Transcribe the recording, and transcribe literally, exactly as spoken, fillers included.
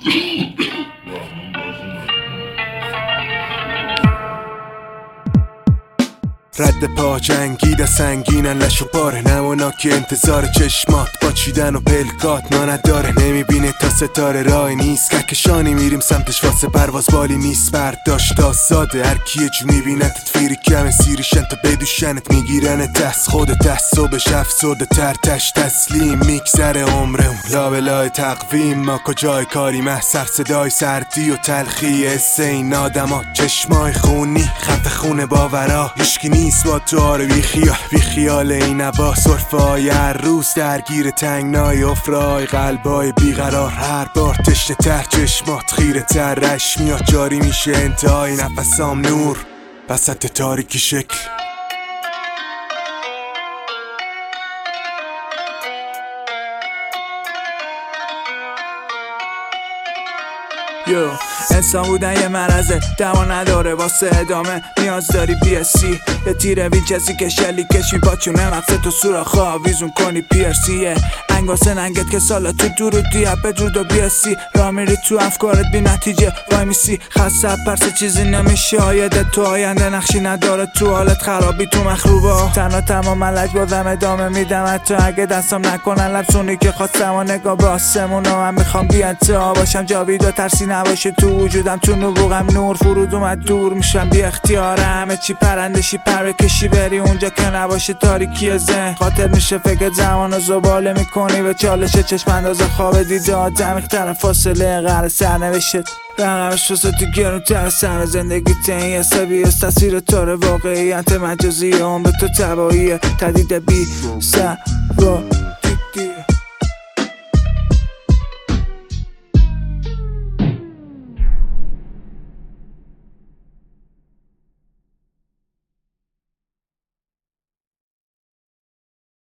رد پا جنگیده سنگینن لش و پاره نمونا که انتظار چشمات با چیدن و پلکات ما نداره. نمیبینه تا ستاره رای نیست کهکشانی میریم سمتش واسه پرواز بالی نیست. برداشت آزاده هر کی جو میبینتت فیری کمه سیریشن تا بدوشنت میگیرن دست خود دست صبحش افسرده تر تش تسلیم میگذره عمرم لابلای تقویم. ما کجای کاری محسر صدای سردی و تلخی حسه این آدما چشمای خونی خط خونه باورا هیشکی نیست با تو آره بی خیال بی خیال این عبا صرفه های هر روز درگیر تنگنای افرای قلبای بیقرار هر بار تشنه تر چشمات خیره تر رش میاد جاری میشه انتهای نفسام نور وسط تاریکی شکل. یو انسان بودن یه مرزه دوا نداره واسه ادامه نیاز داری بی اس سی یه تیره وینچسی که شلی کشی با چونه مغزه تو سوراخا آویزون کنی پی ار سیه انگ واسه ننگت که سالا تو درود دیه بدرود و بی اس سی را میری تو افکارت بی نتیجه وای میسی خسته پرسه چیزی نمیشه آیده تو آینده نقشی نداره تو حالت خرابی تو مخروبا تنها تمام ملک بازم ادامه میدم حتی اگه دستم نکنن لبسونی که خواستم و نگاه به آسمون و من میخوام بی انتها باشم جاوید و ترسی نباشه تو وجودم تو نبوغم نور فرود اومد دور میشم بی اختیاره همه چی پرندشی پر بکشی بری اونجا که نباشه تاریکی ذهن خاطر میشه فکر زمان و زباله میکنی به چالش چشم انداز خواب دیده آدم اختر فاصله غر سرنوشت رقمش واسه تو گرون تر سر زندگی تین حسابی از تصویر تاره واقعیت مجازی عمر تو تباییه تدید بی سر